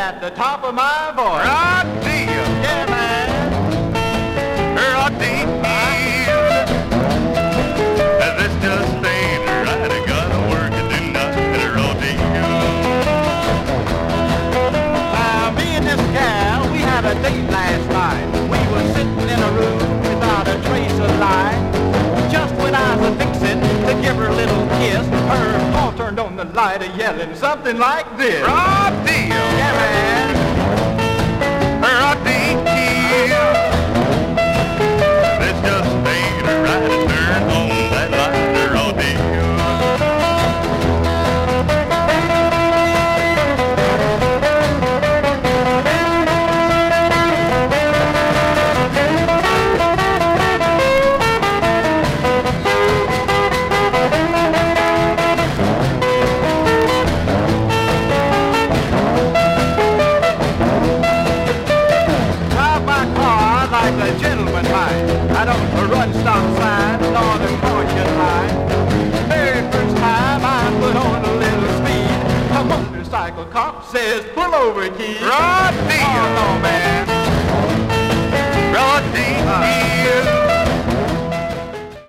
at the top of my voice. Rod deal. Yeah, man. Rod deal. This just ain't right. I gotta work it tonight. Rod deal. Now, me and this gal, we had a date last night. We were sitting in a room without a trace of light. Just when I was fixing to give her a little kiss, her paw turned on the light, yelling something like this. Rod deal. Yeah, man. Rod deal. This just ain't right. Turn on that light. Rod deal. Like a gentleman might. I don't run stop sign nor the caution light. Very first time I put on a little speed, a motorcycle cop says, pull over, kid. Rod deal. Oh, no, man. Rod deal.